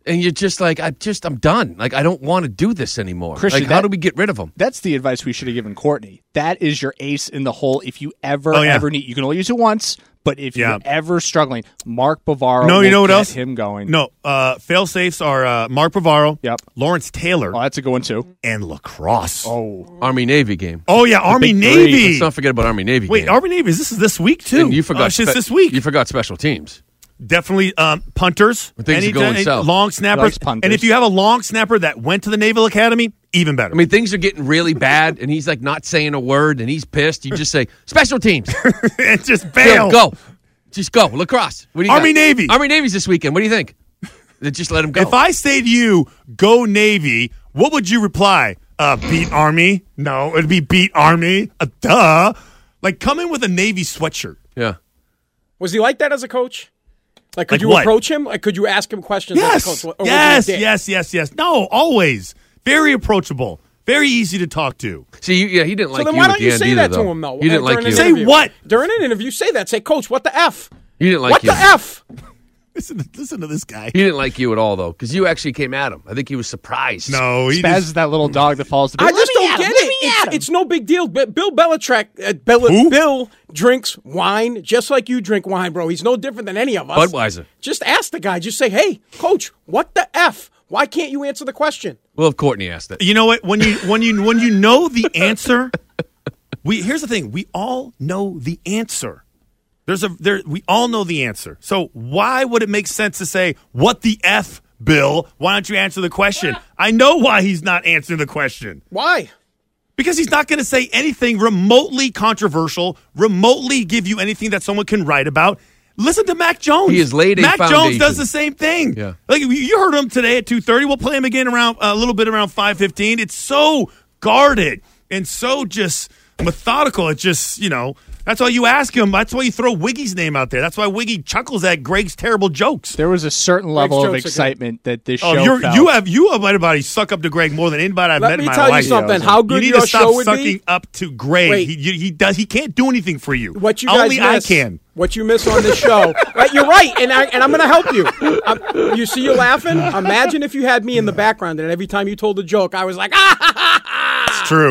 And you're just like, I'm done. Like, I don't want to do this anymore. Christian, like, how do we get rid of him? That's the advice we should have given Courtney. That is your ace in the hole. If you ever need, you can only use it once. But if you're ever struggling, Mark Bavaro. No, you know what else? Him going. No, fail safes are Mark Bavaro. Yep. Lawrence Taylor. Oh, that's a good one too. And lacrosse. Oh, Army-Navy game. Oh yeah, Army-Navy. Let's not forget about Army-Navy. Wait, game. Army-Navy. This is this week too. And you forgot this week. You forgot special teams. Definitely punters. When things are going south. Long snappers. And if you have a long snapper that went to the Naval Academy, even better. I mean, things are getting really bad, and he's like not saying a word, and he's pissed. You just say, special teams. And just bail. Go. Just go. Lacrosse. What do you Army-Navy. Army-Navy's this weekend. What do you think? Just let him go. If I say to you, go Navy, what would you reply? Beat Army? No, it'd be beat Army. Duh. Like, come in with a Navy sweatshirt. Yeah. Was he like that as a coach? Like, could Like you what? approach him? Like, could you ask him questions as a coach? Or was he a dick? Yes. No, always. Very approachable. Very easy to talk to. See, he didn't like you. So then why don't you at the say end that either, to though. him, though? He didn't like you. Say what? During an interview, say that. Say, Coach, what the F? He didn't like what you. What the F? Listen to this guy. He didn't like you at all, though, because you actually came at him. I think he was surprised. No, he Spaz is that little dog that follows the. I just don't get it. It's no big deal. But Bill Belichick, Bill drinks wine just like you drink wine, bro. He's no different than any of us. Budweiser. Just ask the guy. Just say, hey, Coach, what the F? Why can't you answer the question? Well, if Courtney asked it. You know what? When you know the answer, here's the thing. We all know the answer. We all know the answer. So why would it make sense to say, what the F, Bill? Why don't you answer the question? I know why he's not answering the question. Why? Because he's not going to say anything remotely controversial, remotely give you anything that someone can write about. Listen to Mac Jones. He has laid a Mac foundation. Jones does the same thing. Yeah. Like you heard him today at 2:30. We'll play him again around a little bit around 5:15. It's so guarded and so just methodical. It's just, that's why you ask him. That's why you throw Wiggy's name out there. That's why Wiggy chuckles at Greg's terrible jokes. There was a certain level of excitement that this show felt. You have anybody suck up to Greg more than anybody I've met in my life. Let me tell you something. How good you need your to stop show would sucking be? up to Greg. He can't do anything for you. What you guys Only miss, I can. What you miss on this show. Right, you're right, and I'm going to help you. You see you laughing? Imagine if you had me in the background, and every time you told a joke, I was like, It's true.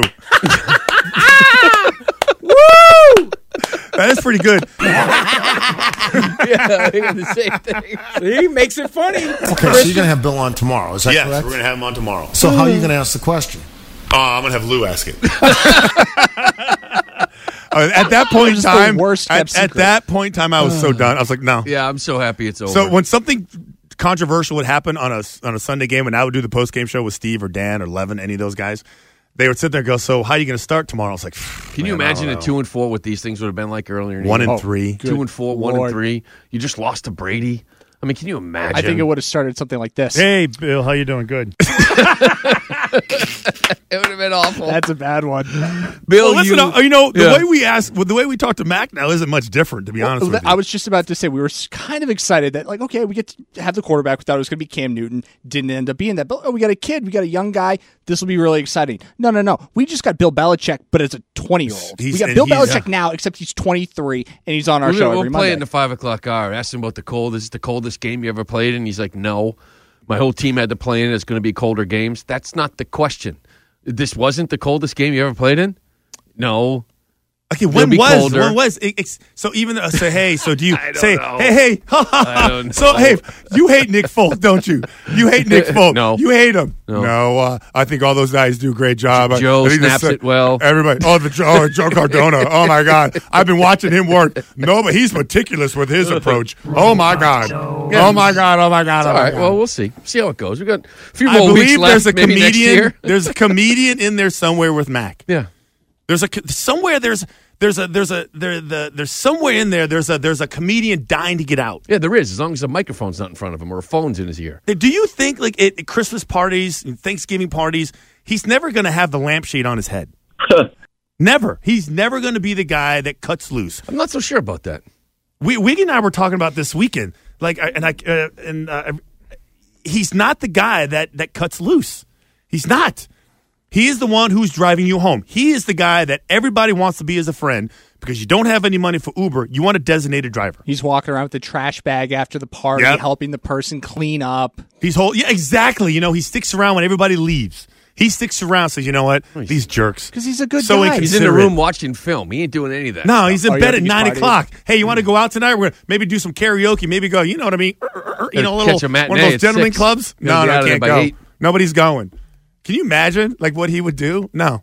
Woo! That is pretty good. Yeah, the same thing. He makes it funny. Okay, so you're going to have Bill on tomorrow, is that yes, correct? we're going to have him on tomorrow. So how are you going to ask the question? I'm going to have Lou ask it. At that point in time, at that point in time, I was so done. I was like, no. Yeah, I'm so happy it's over. So when something controversial would happen on a Sunday game, and I would do the post game show with Steve or Dan or Levin, any of those guys, they would sit there and go, so how are you going to start tomorrow? I was like, can you imagine a 2-4 what these things would have been like earlier in the 1-3. 2-4, 1-3. You just lost to Brady. I mean, can you imagine? I think it would have started something like this. Hey, Bill, how you doing? Good. It would have been awful. That's a bad one. Bill, well, listen, the way we talk to Mac now isn't much different, to be honest with you. I was just about to say, we were kind of excited that, like, okay, we get to have the quarterback. We thought it was going to be Cam Newton. Didn't end up being that. But we got a kid. We got a young guy. This will be really exciting. No. We just got Bill Belichick, but as a 20-year-old. We got Bill Belichick now, except he's 23, and he's on our show every Monday. We'll play in the 5 o'clock hour. Ask him about the cold. Is it the coldest game you ever played? And he's like, no. My whole team had to play in. It's going to be colder games. That's not the question. This wasn't the coldest game you ever played in? No. Okay, when was? So even say, hey, so do you say, know. hey, I don't so know. hey, you hate Nick Folk, don't you? You hate Nick Folk. No. You hate him. No. I think all those guys do a great job. Joe snaps it well. Everybody. Joe Cardona. Oh my God, I've been watching him work. No, but he's meticulous with his approach. Oh my God. Oh my God. Oh my God. All right. God. Well, we'll see. See how it goes. We got a few I more weeks believe left. there's a maybe next comedian. year. There's a comedian in there somewhere with Mac. Yeah. There's somewhere in there. There's a comedian dying to get out. Yeah, there is. As long as the microphone's not in front of him or a phone's in his ear. Do you think, like at Christmas parties and Thanksgiving parties, he's never going to have the lampshade on his head? Never. He's never going to be the guy that cuts loose. I'm not so sure about that. Wiggy and I were talking about this weekend. He's not the guy that cuts loose. He's not. He is the one who's driving you home. He is the guy that everybody wants to be as a friend because you don't have any money for Uber. You want a designated driver. He's walking around with the trash bag after the party, helping the person clean up. Yeah, exactly. He sticks around when everybody leaves. He sticks around, says, you know what? These jerks. Because he's a good guy. He's in the room watching film. He ain't doing any of that. No, he's in bed at 9 o'clock. Hey, you want to go out tonight? We're going to maybe do some karaoke. Maybe go, you know what I mean? Catch a matinee one of those at gentlemen 6. clubs? No, Get out of can't there by go. 8. Nobody's going. Can you imagine what he would do? No.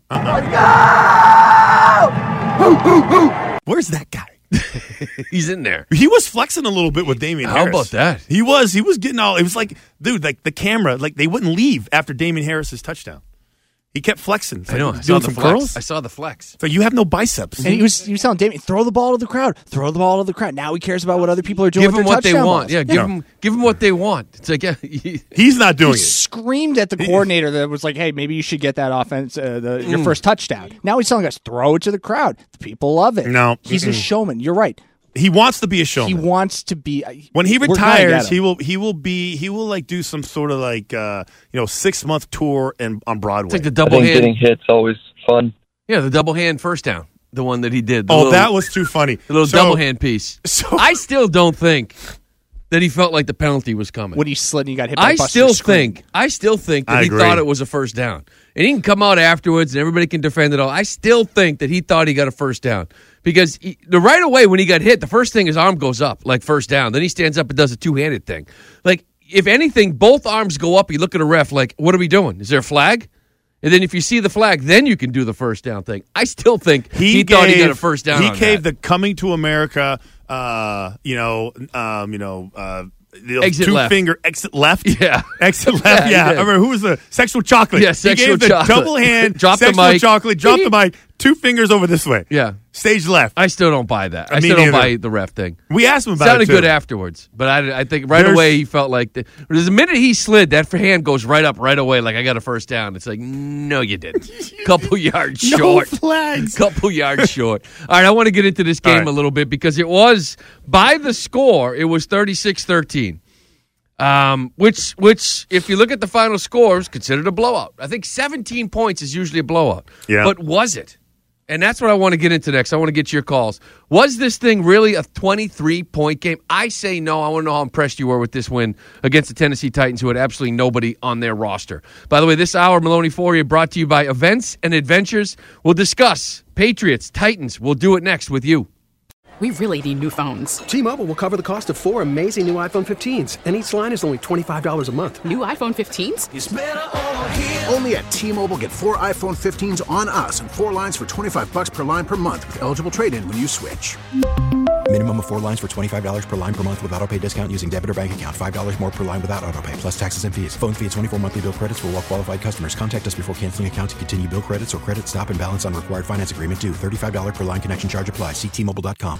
Where's that guy? He's in there. He was flexing a little bit with Damian Harris. How about that? He was getting all, it was like, dude, the camera, they wouldn't leave after Damian Harris's touchdown. He kept flexing. I know. I saw the flex. Curls? I saw the flex. So you have no biceps. And he was telling Damian, throw the ball to the crowd. Throw the ball to the crowd. Now he cares about what other people are doing Give with them their what they touchdown want. balls. Give them what they want. It's like he's not doing he screamed at the coordinator that was like, hey, maybe you should get that offense, your first touchdown. Now he's telling us, throw it to the crowd. The people love it. No. He's a showman. You're right. He wants to be a showman. He wants to be. When he retires, he will do some sort of 6-month tour on Broadway. It's like the double hand. Getting hits always fun. Yeah, the double hand first down, the one that he did. That was too funny. The little double hand piece. I still don't think that he felt like the penalty was coming when he slid and he got hit by I still think that he thought it was a first down. And he can come out afterwards and everybody can defend it all. I still think that he thought he got a first down. Because right away when he got hit, the first thing his arm goes up, like first down. Then he stands up and does a two-handed thing. Like, if anything, both arms go up. You look at a ref like, what are we doing? Is there a flag? And then if you see the flag, then you can do the first down thing. I still think he thought he got a first down. He on gave that. the coming to America, exit left. Two-finger exit left. Yeah. Exit left, yeah. I remember, who was the sexual chocolate? Yeah, sexual he gave the chocolate. double hand, Drop the sexual mic. chocolate, drop the mic, 2 fingers over this way. Yeah. Stage left. I still don't buy that. I Me still don't neither. buy the ref thing. We asked him about Sounded it, too. good afterwards, but I think right away he felt like the minute he slid, that hand goes right up right away. Like I got a first down. It's like no, you didn't. Couple yards short. No flags. Couple yards short. All right, I want to get into this game a little bit because it was by the score. It was 36-13. Which, if you look at the final scores, considered a blowout. I think 17 points is usually a blowout. Yeah. But was it? And that's what I want to get into next. I want to get your calls. Was this thing really a 23-point game? I say no. I want to know how impressed you were with this win against the Tennessee Titans, who had absolutely nobody on their roster. By the way, this hour, Maloney Fourier, brought to you by Events and Adventures. We'll discuss Patriots, Titans. We'll do it next with you. We really need new phones. T-Mobile will cover the cost of 4 amazing new iPhone 15s, and each line is only $25 a month. New iPhone 15s? It's better over here. Only at T-Mobile, get 4 iPhone 15s on us and 4 lines for $25 per line per month with eligible trade-in when you switch. Minimum of 4 lines for $25 per line per month with autopay discount using debit or bank account. $5 more per line without autopay, plus taxes and fees. Phone fee at 24 monthly bill credits for well-qualified customers. Contact us before canceling account to continue bill credits or credit stop and balance on required finance agreement due. $35 per line connection charge applies. See T-Mobile.com.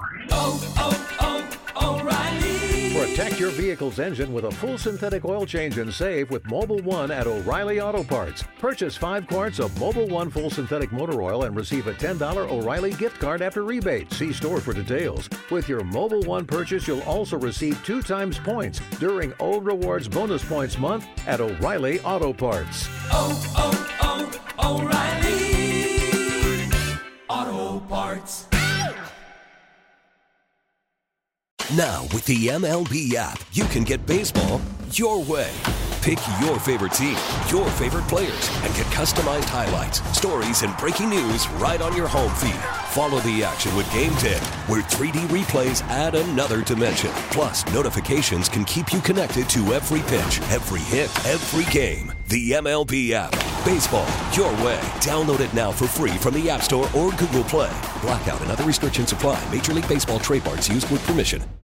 Protect your vehicle's engine with a full synthetic oil change and save with Mobil 1 at O'Reilly Auto Parts. Purchase 5 quarts of Mobil 1 full synthetic motor oil and receive a $10 O'Reilly gift card after rebate. See store for details. With your Mobil 1 purchase, you'll also receive 2 times points during O Rewards Bonus Points Month at O'Reilly Auto Parts. O'Reilly Auto Parts. Now, with the MLB app, you can get baseball your way. Pick your favorite team, your favorite players, and get customized highlights, stories, and breaking news right on your home feed. Follow the action with Game Day, where 3D replays add another dimension. Plus, notifications can keep you connected to every pitch, every hit, every game. The MLB app. Baseball your way. Download it now for free from the App Store or Google Play. Blackout and other restrictions apply. Major League Baseball trademarks used with permission.